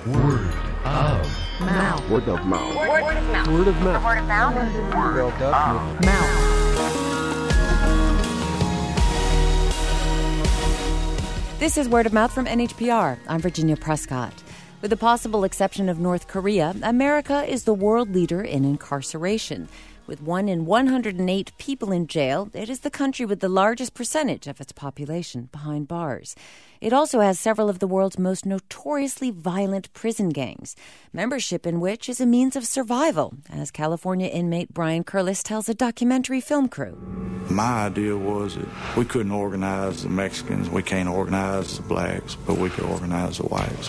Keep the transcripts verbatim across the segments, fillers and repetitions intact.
Word of mouth. Word of mouth. Word, word of mouth. Word of mouth. Word of mouth. Word of mouth. Mouth. This is Word of Mouth from N H P R. I'm Virginia Prescott. With the possible exception of North Korea, America is the world leader in incarceration. With one in one hundred eight people in jail, it is the country with the largest percentage of its population behind bars. It also has several of the world's most notoriously violent prison gangs, membership in which is a means of survival, as California inmate Brian Curlis tells a documentary film crew. My idea was that we couldn't organize the Mexicans, we can't organize the blacks, but we could organize the whites.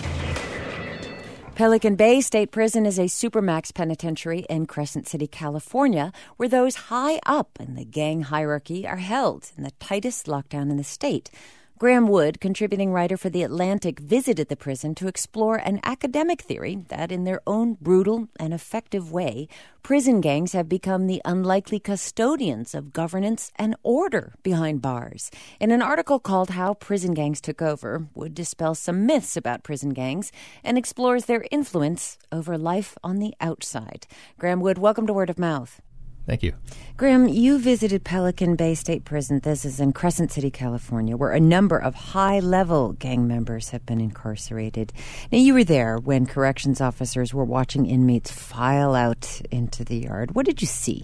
Pelican Bay State Prison is a supermax penitentiary in Crescent City, California, where those high up in the gang hierarchy are held in the tightest lockdown in the state. Graham Wood, contributing writer for The Atlantic, visited the prison to explore an academic theory that, in their own brutal and effective way, prison gangs have become the unlikely custodians of governance and order behind bars. In an article called How Prison Gangs Took Over, Wood dispels some myths about prison gangs and explores their influence over life on the outside. Graham Wood, welcome to Word of Mouth. Thank you. Graham, you visited Pelican Bay State Prison. This is in Crescent City, California, where a number of high-level gang members have been incarcerated. Now, you were there when corrections officers were watching inmates file out into the yard. What did you see?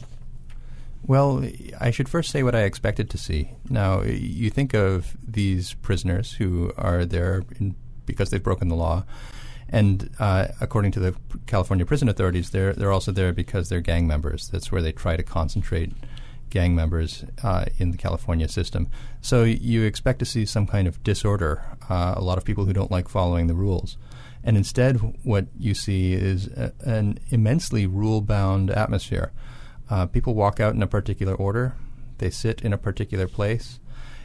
Well, I should first say what I expected to see. Now, you think of these prisoners who are there in, because they've broken the law. And uh, according to the California prison authorities, they're they're also there because they're gang members. That's where they try to concentrate gang members uh, in the California system. So you expect to see some kind of disorder, uh, a lot of people who don't like following the rules. And instead, what you see is a, an immensely rule-bound atmosphere. Uh, people walk out in a particular order. They sit in a particular place.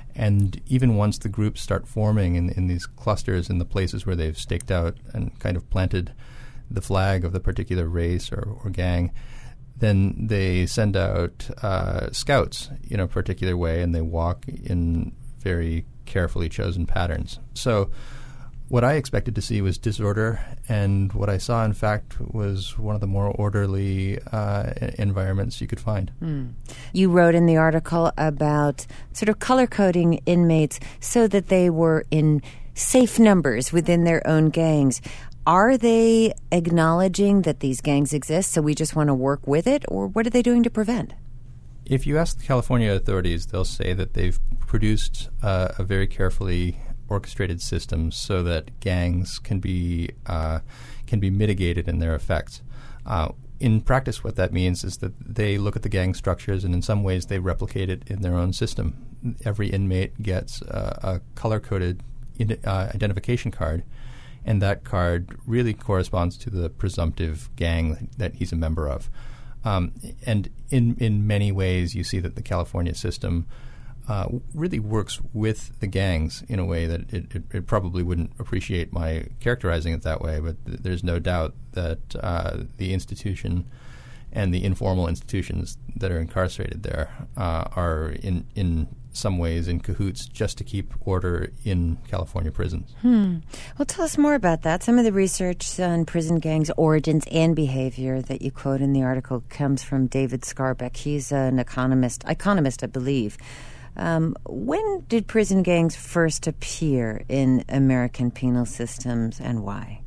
And even once the groups start forming in, in these clusters in the places where they've staked out and kind of planted the flag of the particular race or, or gang, then they send out uh, scouts in a particular way, and they walk in very carefully chosen patterns. So what I expected to see was disorder, and what I saw, in fact, was one of the more orderly uh, environments you could find. Mm. You wrote in the article about sort of color-coding inmates so that they were in safe numbers within their own gangs. Are they acknowledging that these gangs exist, so we just want to work with it, or what are they doing to prevent? If you ask the California authorities, they'll say that they've produced uh, a very carefully orchestrated systems so that gangs can be uh, can be mitigated in their effects. Uh, in practice, what that means is that they look at the gang structures, and in some ways they replicate it in their own system. Every inmate gets uh, a color-coded in, uh, identification card, and that card really corresponds to the presumptive gang that he's a member of. Um, and in in many ways, you see that the California system Uh, really works with the gangs in a way that it, it, it probably wouldn't appreciate my characterizing it that way, but th- there's no doubt that uh, the institution and the informal institutions that are incarcerated there uh, are in, in some ways in cahoots just to keep order in California prisons. Hmm. Well, tell us more about that. Some of the research on prison gangs' origins and behavior that you quote in the article comes from David Skarbeck. He's an economist, economist, I believe. Um, when did prison gangs first appear in American penal systems, and why?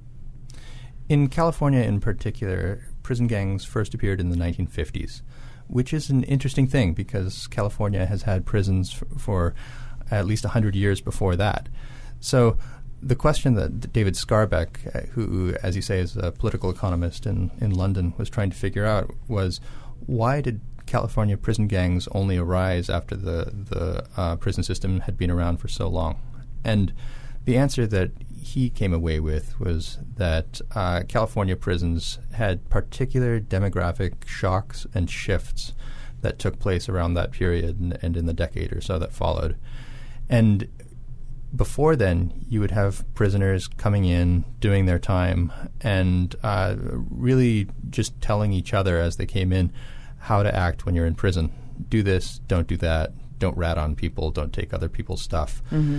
In California in particular, prison gangs first appeared in the nineteen fifties, which is an interesting thing because California has had prisons f- for at least one hundred years before that. So the question that David Skarbeck, uh, who, as you say, is a political economist in, in London, was trying to figure out was, why did California prison gangs only arise after the, the uh, prison system had been around for so long? And the answer that he came away with was that uh, California prisons had particular demographic shocks and shifts that took place around that period and, and in the decade or so that followed. And before then, you would have prisoners coming in, doing their time, and uh, really just telling each other as they came in how to act when you're in prison. Do this, don't do that, don't rat on people, don't take other people's stuff. Mm-hmm.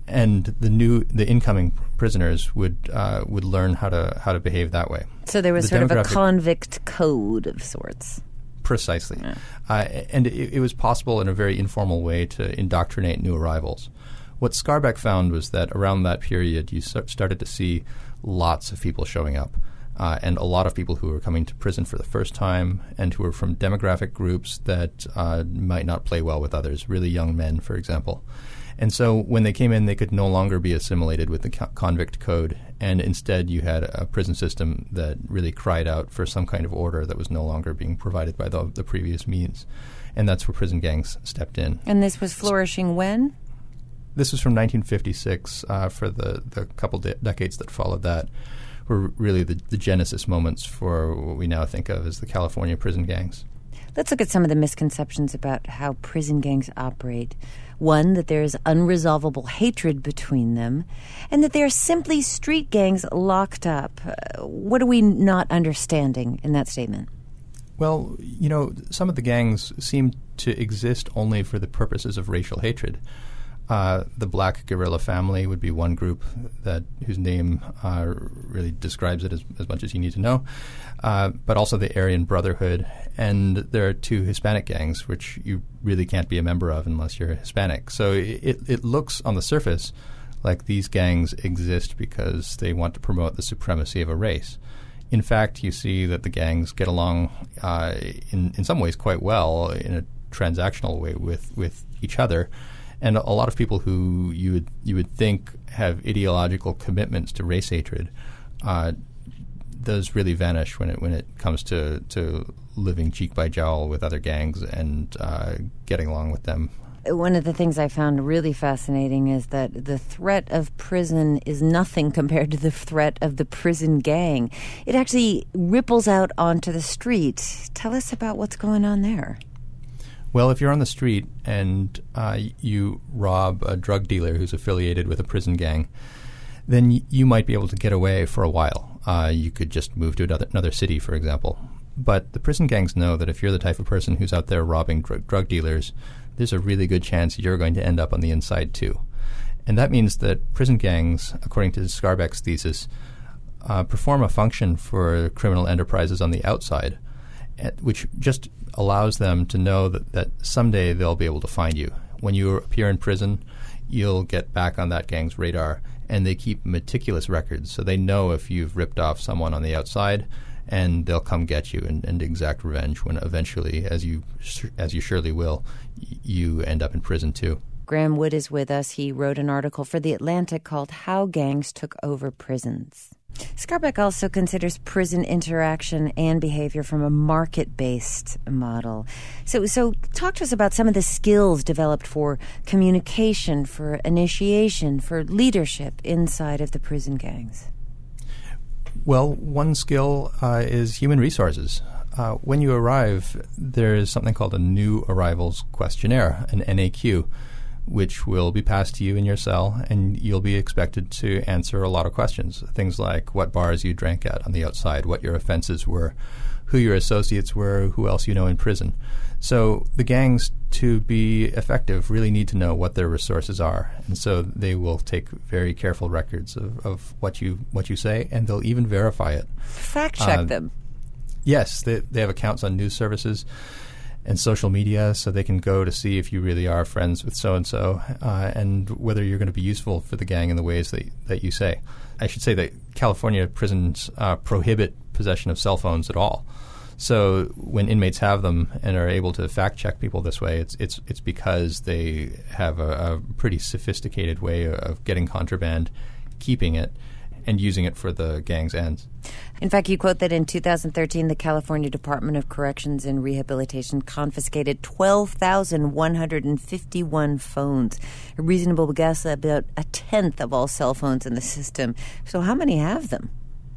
and the new the incoming prisoners would uh, would learn how to how to behave that way. So there was The sort of a demographic- convict code of sorts. Precisely. Yeah. Uh, and it, it was possible in a very informal way to indoctrinate new arrivals. What Skarbek found was that around that period, you s- started to see lots of people showing up, uh, and a lot of people who were coming to prison for the first time and who were from demographic groups that uh, might not play well with others, really young men, for example. And so when they came in, they could no longer be assimilated with the co- convict code, and instead you had a prison system that really cried out for some kind of order that was no longer being provided by the, the previous means. And that's where prison gangs stepped in. And this was flourishing when? This was from nineteen fifty-six. Uh, for the, the couple de- decades that followed that were really the, the genesis moments for what we now think of as the California prison gangs. Let's look at some of the misconceptions about how prison gangs operate. One, that there is unresolvable hatred between them, and that they are simply street gangs locked up. Uh, what are we not understanding in that statement? Well, you know, some of the gangs seem to exist only for the purposes of racial hatred. Uh, the Black Guerrilla Family would be one group that whose name uh, really describes it as, as much as you need to know, uh, but also the Aryan Brotherhood. And there are two Hispanic gangs, which you really can't be a member of unless you're Hispanic. So it, it looks on the surface like these gangs exist because they want to promote the supremacy of a race. In fact, you see that the gangs get along uh, in, in some ways quite well in a transactional way with, with each other. And a lot of people who you would you would think have ideological commitments to race hatred, uh, those really vanish when it when it comes to, to living cheek by jowl with other gangs and uh, getting along with them. One of the things I found really fascinating is that the threat of prison is nothing compared to the threat of the prison gang. It actually ripples out onto the street. Tell us about what's going on there. Well, if you're on the street and uh, you rob a drug dealer who's affiliated with a prison gang, then y- you might be able to get away for a while. Uh, you could just move to another, another city, for example. But the prison gangs know that if you're the type of person who's out there robbing dr- drug dealers, there's a really good chance you're going to end up on the inside too. And that means that prison gangs, according to Skarbek's thesis, uh, perform a function for criminal enterprises on the outside, at, which just allows them to know that, that someday they'll be able to find you. When you appear in prison, you'll get back on that gang's radar, and they keep meticulous records, so they know if you've ripped off someone on the outside, and they'll come get you and, and exact revenge when eventually, as you as you surely will, y- you end up in prison too. Graham Wood is with us. He wrote an article for The Atlantic called How Gangs Took Over Prisons. Skarbek also considers prison interaction and behavior from a market-based model. So, so talk to us about some of the skills developed for communication, for initiation, for leadership inside of the prison gangs. Well, one skill uh, is human resources. Uh, when you arrive, there is something called a New Arrivals Questionnaire, an N A Q, which will be passed to you in your cell, and you'll be expected to answer a lot of questions. Things like what bars you drank at on the outside, what your offenses were, who your associates were, who else you know in prison. So the gangs, to be effective, really need to know what their resources are, and so they will take very careful records of, of what you what you say, and they'll even verify it. Fact check uh, them. Yes, they, they have accounts on news services and social media, so they can go to see if you really are friends with so-and-so uh, and whether you're going to be useful for the gang in the ways that, that you say. I should say that California prisons uh, prohibit possession of cell phones at all. So when inmates have them and are able to fact-check people this way, it's it's it's because they have a, a pretty sophisticated way of getting contraband, keeping it, and using it for the gang's ends. In fact, you quote that in two thousand thirteen, the California Department of Corrections and Rehabilitation confiscated twelve thousand one hundred fifty-one phones, a reasonable guess about a tenth of all cell phones in the system. So how many have them?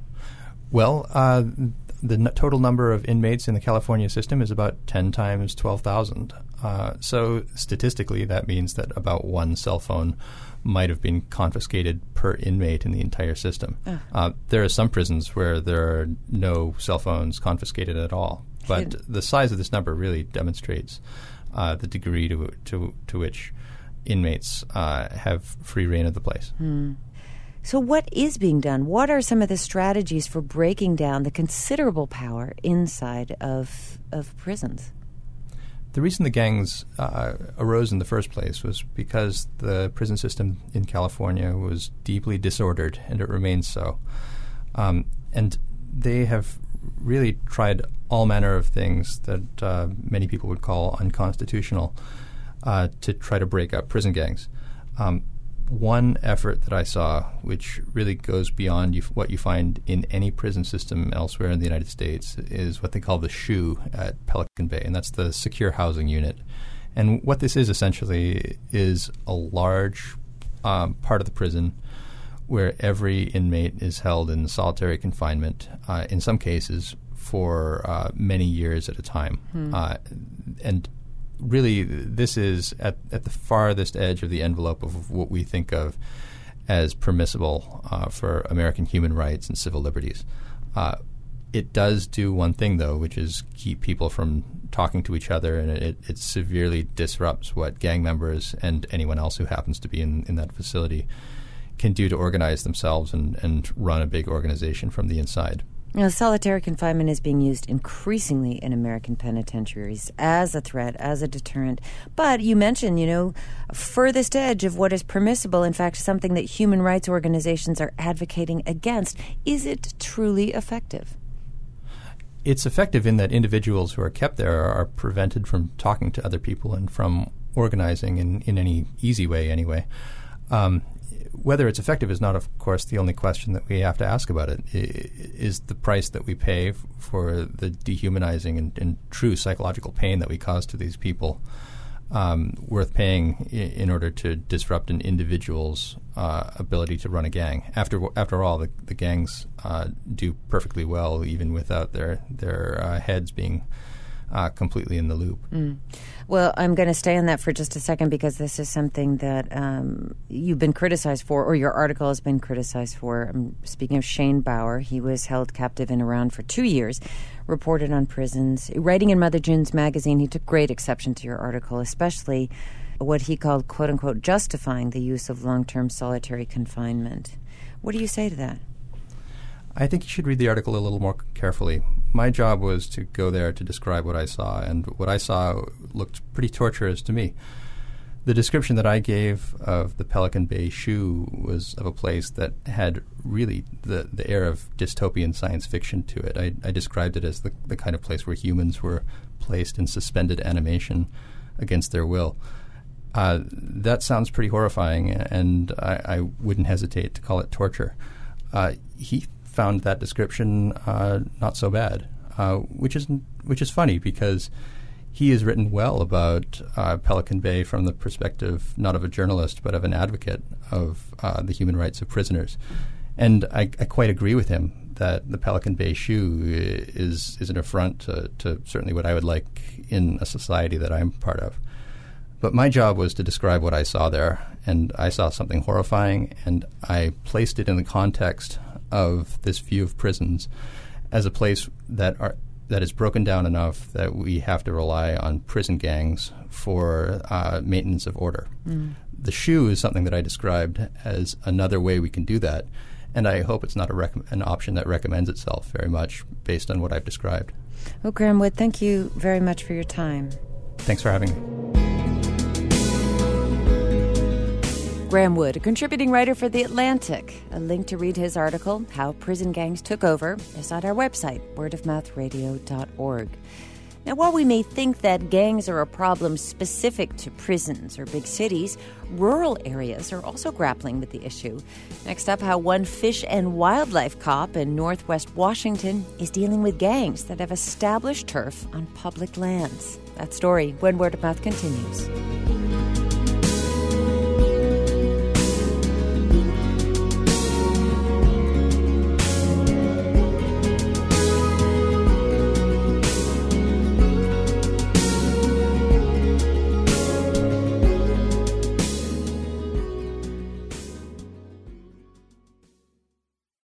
Well, uh, the n- total number of inmates in the California system is about ten times twelve thousand. Uh, so statistically, that means that about one cell phone might have been confiscated per inmate in the entire system. Uh. Uh, there are some prisons where there are no cell phones confiscated at all. But the size of this number really demonstrates uh, the degree to, to, to which inmates uh, have free reign of the place. Hmm. So what is being done? What are some of the strategies for breaking down the considerable power inside of of prisons? The reason the gangs uh, arose in the first place was because the prison system in California was deeply disordered, and it remains so. Um, and they have really tried all manner of things that uh, many people would call unconstitutional uh, to try to break up prison gangs. Um, one effort that I saw, which really goes beyond you f- what you find in any prison system elsewhere in the United States, is what they call the SHU at Pelican Bay, and that's the Secure Housing Unit. And what this is essentially is a large um, part of the prison where every inmate is held in solitary confinement, uh, in some cases for uh, many years at a time. Hmm. Uh, and really, this is at, at the farthest edge of the envelope of what we think of as permissible uh, for American human rights and civil liberties. Uh, it does do one thing, though, which is keep people from talking to each other, and it, it severely disrupts what gang members and anyone else who happens to be in, in that facility can do to organize themselves and, and run a big organization from the inside. Now, solitary confinement is being used increasingly in American penitentiaries as a threat, as a deterrent. But you mentioned, you know, furthest edge of what is permissible, in fact, something that human rights organizations are advocating against. Is it truly effective? It's effective in that individuals who are kept there are prevented from talking to other people and from organizing in, in any easy way anyway. Um, Whether it's effective is not, of course, the only question that we have to ask about it. I, is the price that we pay f- for the dehumanizing and, and true psychological pain that we cause to these people um, worth paying I- in order to disrupt an individual's uh, ability to run a gang? After after all, the, the gangs uh, do perfectly well even without their, their uh, heads being Uh, completely in the loop. Mm. Well, I'm going to stay on that for just a second because this is something that um, you've been criticized for, or your article has been criticized for. I'm speaking of Shane Bauer. He was held captive in Iran for two years, reported on prisons. Writing in Mother June's magazine, he took great exception to your article, especially what he called, quote-unquote, justifying the use of long-term solitary confinement. What do you say to that? I think you should read the article a little more carefully. My job was to go there to describe what I saw, and what I saw looked pretty torturous to me. The description that I gave of the Pelican Bay SHU was of a place that had really the, the air of dystopian science fiction to it. I, I described it as the, the kind of place where humans were placed in suspended animation against their will. Uh, that sounds pretty horrifying, and I, I wouldn't hesitate to call it torture. Uh, he found that description uh, not so bad, uh, which is which is funny because he has written well about uh, Pelican Bay from the perspective not of a journalist but of an advocate of uh, the human rights of prisoners. And I, I quite agree with him that the Pelican Bay SHU is is an affront to, to certainly what I would like in a society that I'm part of. But my job was to describe what I saw there, and I saw something horrifying, and I placed it in the context of this view of prisons as a place that are that is broken down enough that we have to rely on prison gangs for uh, maintenance of order. Mm. The SHU is something that I described as another way we can do that, and I hope it's not a rec- an option that recommends itself very much based on what I've described. Well, Graham Wood, thank you very much for your time. Thanks for having me. Graham Wood, a contributing writer for The Atlantic. A link to read his article, How Prison Gangs Took Over, is on our website, word of mouth radio dot org. Now, while we may think that gangs are a problem specific to prisons or big cities, rural areas are also grappling with the issue. Next up, how one fish and wildlife cop in Northwest Washington is dealing with gangs that have established turf on public lands. That story when Word of Mouth continues.